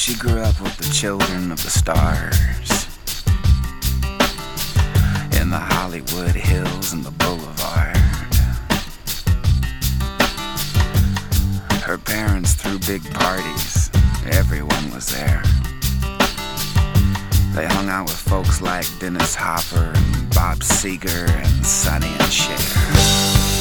She grew up with the children of the stars in the Hollywood Hills and the Boulevard. Her parents threw big parties, everyone was there. They hung out with folks like Dennis Hopper and Bob Seger and Sonny and Cher.